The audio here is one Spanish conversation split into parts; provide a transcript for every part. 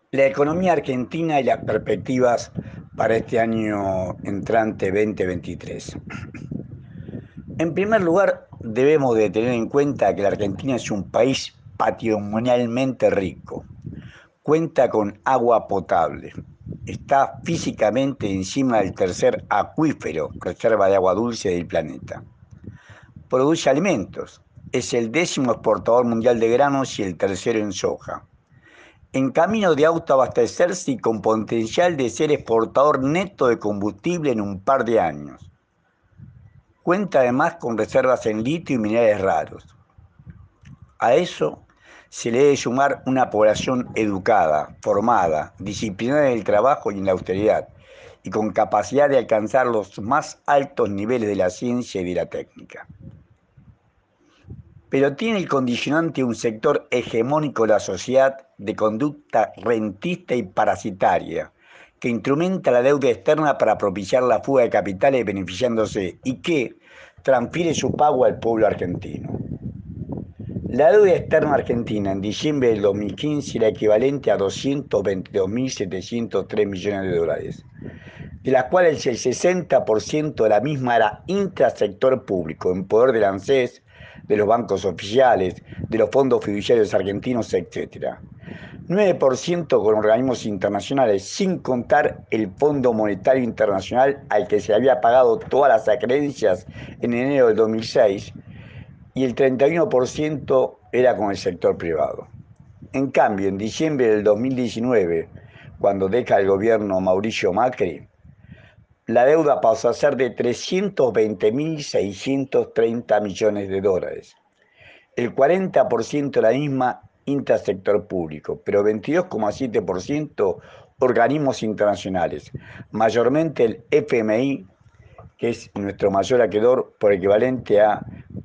La economía argentina y las perspectivas para este año entrante 2023. En primer lugar, debemos de tener en cuenta que la Argentina es un país patrimonialmente rico. Cuenta con agua potable. Está físicamente encima del tercer acuífero, reserva de agua dulce del planeta. Produce alimentos. Es el 10º exportador mundial de granos y el tercero en soja. En camino de autoabastecerse y con potencial de ser exportador neto de combustible en un par de años. Cuenta además con reservas en litio y minerales raros. A eso se le debe sumar una población educada, formada, disciplinada en el trabajo y en la austeridad, y con capacidad de alcanzar los más altos niveles de la ciencia y de la técnica. Pero tiene el condicionante un sector hegemónico de la sociedad de conducta rentista y parasitaria, que instrumenta la deuda externa para propiciar la fuga de capitales beneficiándose y que transfiere su pago al pueblo argentino. La deuda externa argentina en diciembre del 2015 era equivalente a 222.703 millones de dólares, de las cuales el 60% de la misma era intrasector público, en poder del ANSES, de los bancos oficiales, de los fondos fiduciarios argentinos, etc. 9% con organismos internacionales, sin contar el Fondo Monetario Internacional al que se había pagado todas las acreencias en enero del 2006, y el 31% era con el sector privado. En cambio, en diciembre del 2019, cuando deja el gobierno Mauricio Macri, la deuda pasó a ser de 320.630 millones de dólares. El 40% de la misma intrasector público, pero 22,7% organismos internacionales, mayormente el FMI, que es nuestro mayor acreedor, por equivalente a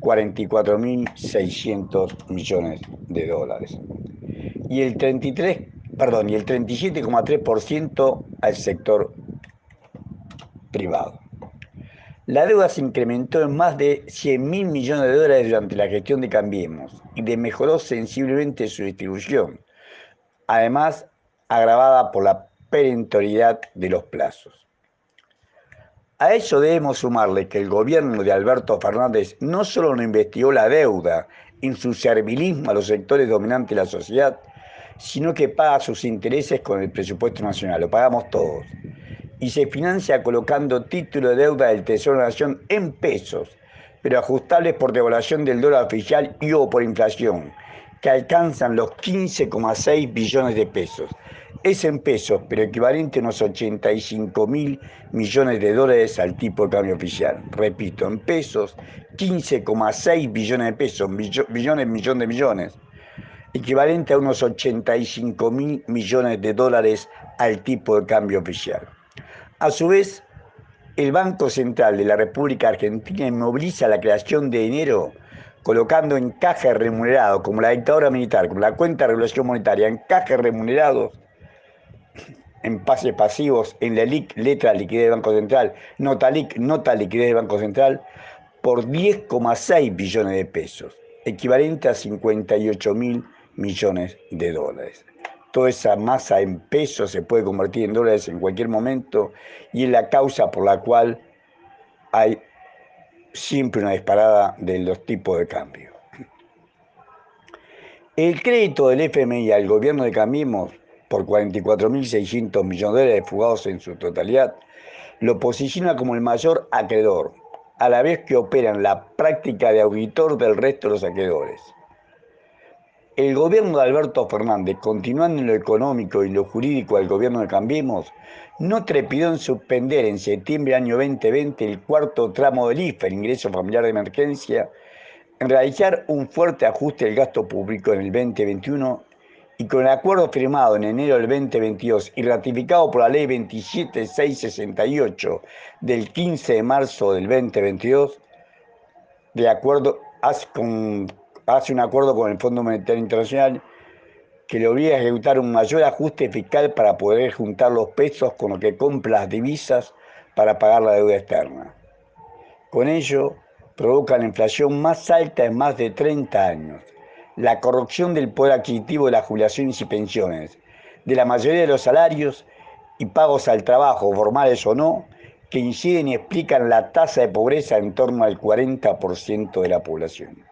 44.600 millones de dólares. Y el 37,3% al sector privado. La deuda se incrementó en más de 100.000 millones de dólares durante la gestión de Cambiemos y mejoró sensiblemente su distribución, además agravada por la perentoriedad de los plazos. A eso debemos sumarle que el gobierno de Alberto Fernández no solo no investigó la deuda en su servilismo a los sectores dominantes de la sociedad, sino que paga sus intereses con el presupuesto nacional, lo pagamos todos, y se financia colocando título de deuda del Tesoro de la Nación en pesos, pero ajustables por devaluación del dólar oficial y o por inflación, que alcanzan los 15,6 billones de pesos. Es en pesos, pero equivalente a unos 85.000 millones de dólares al tipo de cambio oficial. Repito, en pesos, 15,6 billones de pesos, millón de millones, equivalente a unos 85.000 millones de dólares al tipo de cambio oficial. A su vez, el Banco Central de la República Argentina inmoviliza la creación de dinero colocando en caja remunerado, como la dictadura militar, como la cuenta de regulación monetaria, en cajas remunerados, en pases pasivos, en la LIC, letra liquidez del Banco Central, nota LIC, nota liquidez del Banco Central, por 10,6 billones de pesos, equivalente a 58.000 millones de dólares. Toda esa masa en pesos se puede convertir en dólares en cualquier momento y es la causa por la cual hay siempre una disparada de los tipos de cambio. El crédito del FMI al gobierno de Cambiemos por 44.600 millones de dólares fugados en su totalidad lo posiciona como el mayor acreedor, a la vez que opera en la práctica de auditor del resto de los acreedores. El gobierno de Alberto Fernández, continuando en lo económico y lo jurídico del gobierno de Cambiemos, no trepidó en suspender en septiembre del año 2020 el cuarto tramo del IFE, el ingreso familiar de emergencia, en realizar un fuerte ajuste del gasto público en el 2021 y con el acuerdo firmado en enero del 2022 y ratificado por la ley 27668 del 15 de marzo del 2022, de acuerdo, hace un acuerdo con el Fondo Monetario Internacional que le obliga a ejecutar un mayor ajuste fiscal para poder juntar los pesos con lo que compra las divisas para pagar la deuda externa. Con ello, provoca la inflación más alta en más de 30 años, la corrupción del poder adquisitivo de las jubilaciones y pensiones, de la mayoría de los salarios y pagos al trabajo, formales o no, que inciden y explican la tasa de pobreza en torno al 40% de la población.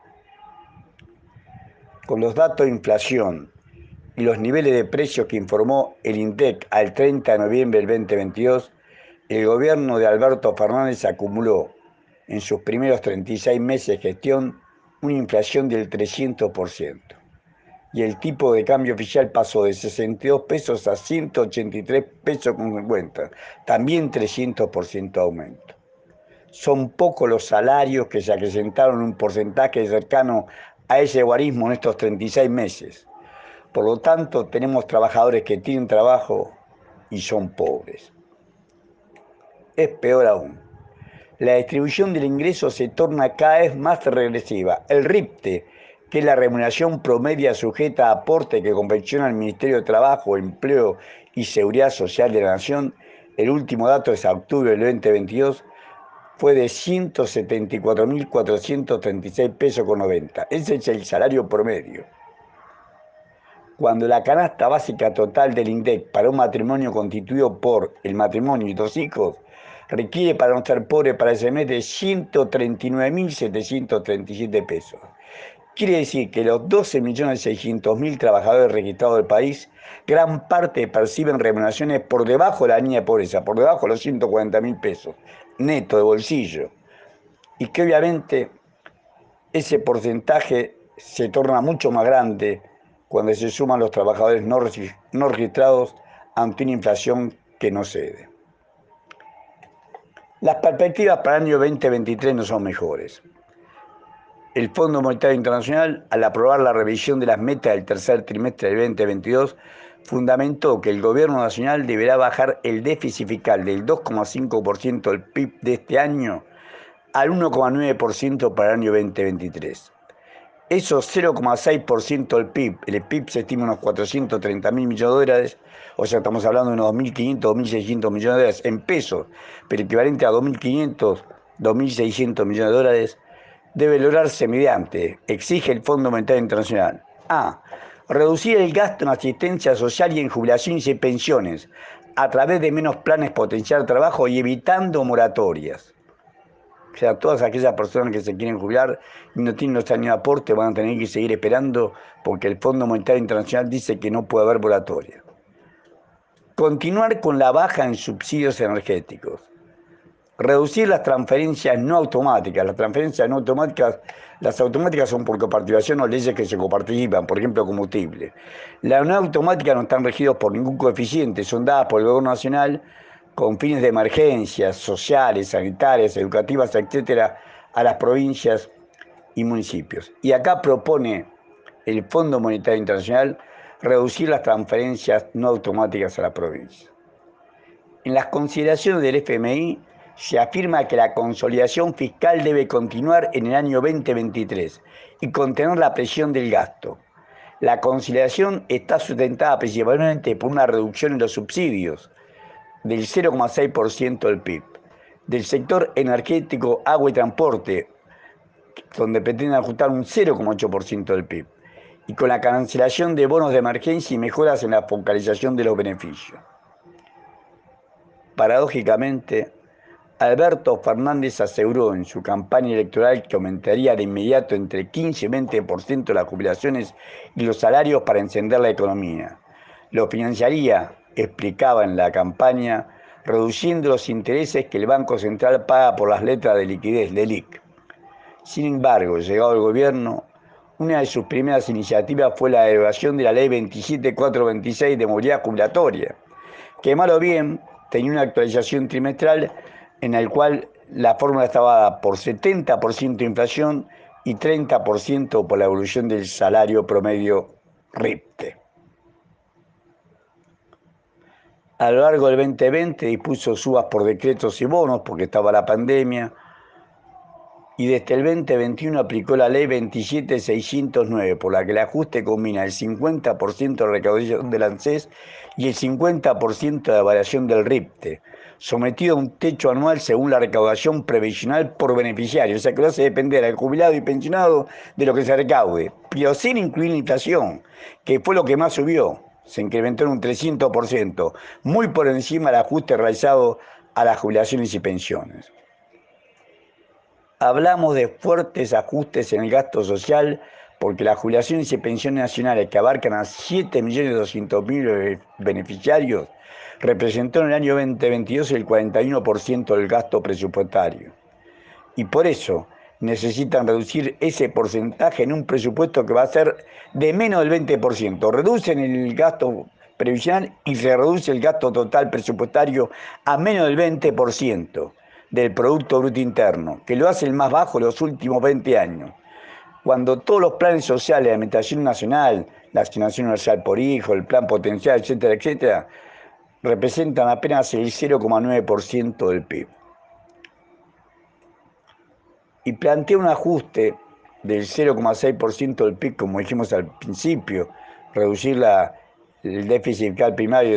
Con los datos de inflación y los niveles de precios que informó el INDEC al 30 de noviembre del 2022, el gobierno de Alberto Fernández acumuló en sus primeros 36 meses de gestión una inflación del 300%. Y el tipo de cambio oficial pasó de 62 pesos a 183 pesos con 50, también 300% de aumento. Son pocos los salarios que se acrecentaron en un porcentaje cercano a ese guarismo en estos 36 meses. Por lo tanto, tenemos trabajadores que tienen trabajo y son pobres. Es peor aún. La distribución del ingreso se torna cada vez más regresiva. El RIPTE, que es la remuneración promedia sujeta a aporte que confecciona el Ministerio de Trabajo, Empleo y Seguridad Social de la Nación, el último dato es a octubre del 2022, fue de 174.436 pesos con 90. Ese es el salario promedio. Cuando la canasta básica total del INDEC para un matrimonio constituido por el matrimonio y 2 hijos requiere para no ser pobre para ese mes de 139.737 pesos. Quiere decir que los 12.600.000 trabajadores registrados del país, gran parte perciben remuneraciones por debajo de la línea de pobreza, por debajo de los 140.000 pesos, neto de bolsillo. Y que obviamente ese porcentaje se torna mucho más grande cuando se suman los trabajadores no registrados ante una inflación que no cede. Las perspectivas para el año 2023 no son mejores. El Fondo Monetario Internacional, al aprobar la revisión de las metas del tercer trimestre del 2022, fundamentó que el Gobierno Nacional deberá bajar el déficit fiscal del 2,5% del PIB de este año al 1,9% para el año 2023. Esos 0,6% del PIB, el PIB se estima unos 430.000 millones de dólares, o sea, estamos hablando de unos 2.500, 2.600 millones de dólares en pesos, pero equivalente a 2.500, 2.600 millones de dólares, debe lograrse mediante, exige el Fondo Monetario Internacional, a. Reducir el gasto en asistencia social y en jubilaciones y pensiones, a través de menos planes potenciar trabajo y evitando moratorias. O sea, todas aquellas personas que se quieren jubilar y no tienen los años de aporte van a tener que seguir esperando porque el Fondo Monetario Internacional dice que no puede haber moratoria. Continuar con la baja en subsidios energéticos. Reducir las transferencias no automáticas. Las transferencias no automáticas, las automáticas son por coparticipación o leyes que se coparticipan, por ejemplo, combustible. Las no automáticas no están regidas por ningún coeficiente, son dadas por el Gobierno Nacional con fines de emergencias sociales, sanitarias, educativas, etcétera, a las provincias y municipios. Y acá propone el Fondo Monetario Internacional reducir las transferencias no automáticas a la provincia. En las consideraciones del FMI se afirma que la consolidación fiscal debe continuar en el año 2023 y contener la presión del gasto. La consolidación está sustentada principalmente por una reducción en los subsidios del 0,6% del PIB, del sector energético, agua y transporte, donde pretenden ajustar un 0,8% del PIB, y con la cancelación de bonos de emergencia y mejoras en la focalización de los beneficios. Paradójicamente, Alberto Fernández aseguró en su campaña electoral que aumentaría de inmediato entre 15 y 20% las jubilaciones y los salarios para encender la economía. Lo financiaría, explicaba en la campaña, reduciendo los intereses que el Banco Central paga por las letras de liquidez, LELIQ. Sin embargo, llegado al gobierno, una de sus primeras iniciativas fue la derogación de la Ley 27426 de movilidad jubilatoria, que mal o bien tenía una actualización trimestral en la cual la fórmula estaba dada por 70% de inflación y 30% por la evolución del salario promedio RIPTE. A lo largo del 2020 dispuso subas por decretos y bonos porque estaba la pandemia, y desde el 2021 aplicó la ley 27609, por la que el ajuste combina el 50% de recaudación del ANSES y el 50% de variación del RIPTE, sometido a un techo anual según la recaudación previsional por beneficiario, o sea que lo hace depender al jubilado y pensionado de lo que se recaude, pero sin incluir la inflación, que fue lo que más subió. se incrementó en un 300%, muy por encima del ajuste realizado a las jubilaciones y pensiones. Hablamos de fuertes ajustes en el gasto social porque las jubilaciones y pensiones nacionales, que abarcan a 7.200.000 beneficiarios, representó en el año 2022 el 41% del gasto presupuestario. Y por eso necesitan reducir ese porcentaje en un presupuesto que va a ser de menos del 20%. Reducen el gasto previsional y se reduce el gasto total presupuestario a menos del 20% del Producto Bruto Interno, que lo hace el más bajo en los últimos 20 años. Cuando todos los planes sociales de alimentación nacional, la asignación universal por hijo, el plan potencial, etcétera, etcétera, representan apenas el 0,9% del PIB. Y plantea un ajuste del 0,6% del PIB, como dijimos al principio, reducir el déficit fiscal primario de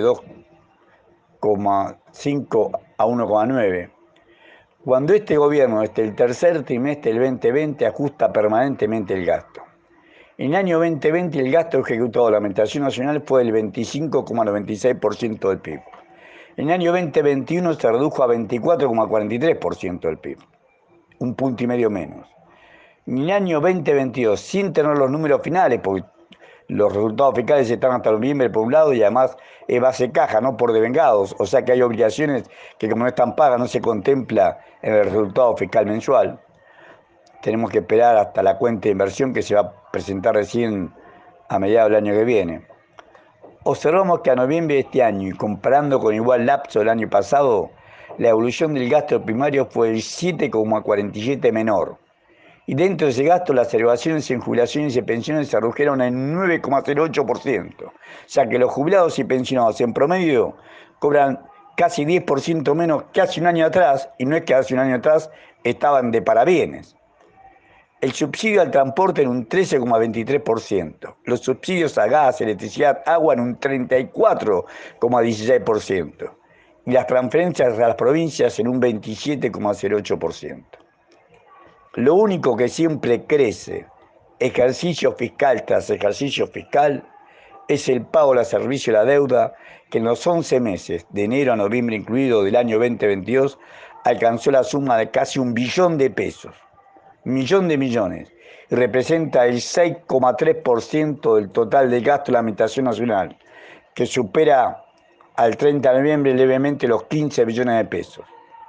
2,5 a 1,9. Cuando este gobierno, desde el tercer trimestre del 2020, ajusta permanentemente el gasto. En el año 2020 el gasto ejecutado de la Administración Nacional fue del 25,96% del PIB. En el año 2021 se redujo a 24,43% del PIB, un punto y medio menos. En el año 2022, sin tener los números finales, porque los resultados fiscales están hasta noviembre por un lado y además es base caja, no por devengados, o sea que hay obligaciones que como no están pagas no se contempla en el resultado fiscal mensual. Tenemos que esperar hasta la cuenta de inversión que se va a presentar recién a mediados del año que viene. Observamos que a noviembre de este año y comparando con igual lapso del año pasado, la evolución del gasto primario fue el 7,47 menor. Y dentro de ese gasto, las elevaciones en jubilaciones y pensiones se redujeron en 9,08%. O sea que los jubilados y pensionados en promedio cobran casi 10% menos que hace un año atrás, y no es que hace un año atrás estaban de parabienes. El subsidio al transporte en un 13,23%. Los subsidios a gas, electricidad, agua en un 34,16%. Y las transferencias a las provincias en un 27,08%. Lo único que siempre crece, ejercicio fiscal tras ejercicio fiscal, es el pago de servicio de la deuda, que en los 11 meses, de enero a noviembre incluido del año 2022, alcanzó la suma de casi 1 billón de pesos. Millón de millones. Y representa el 6,3% del total del gasto de la Administración Nacional, que supera al 30 de noviembre levemente los 15 billones de pesos.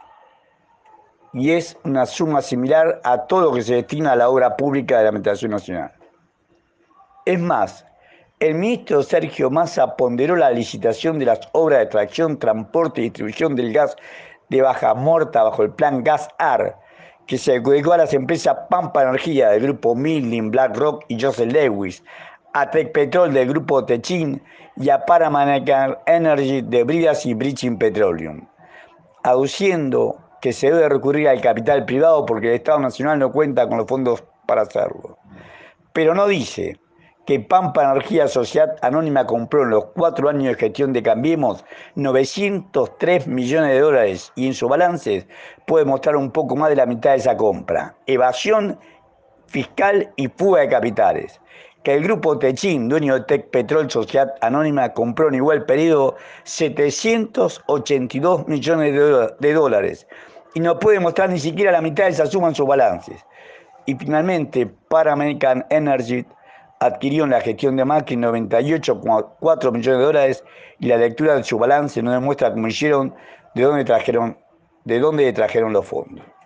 Y es una suma similar a todo lo que se destina a la obra pública de la Administración Nacional. Es más, el ministro Sergio Massa ponderó la licitación de las obras de extracción, transporte y distribución del gas de Vaca Muerta bajo el plan Gas-AR, que se adjudicó a las empresas Pampa Energía del grupo Midland, BlackRock y Joseph Lewis, a Tecpetrol del grupo Techin y a Paramount Energy de Bridas y Bridging Petroleum, aduciendo que se debe recurrir al capital privado porque el Estado Nacional no cuenta con los fondos para hacerlo. Pero no dice que Pampa Energía Sociedad Anónima compró en los 4 años de gestión de Cambiemos 903 millones de dólares y en sus balances puede mostrar un poco más de la mitad de esa compra. Evasión fiscal y fuga de capitales. Que el grupo Techin, dueño de Tecpetrol Sociedad Anónima, compró en igual periodo 782 millones de dólares y no puede mostrar ni siquiera la mitad de esa suma en sus balances. Y finalmente, Paramount Energy adquirió en la gestión de Macri 98,4 millones de dólares y la lectura de su balance no demuestra cómo hicieron, de dónde trajeron los fondos.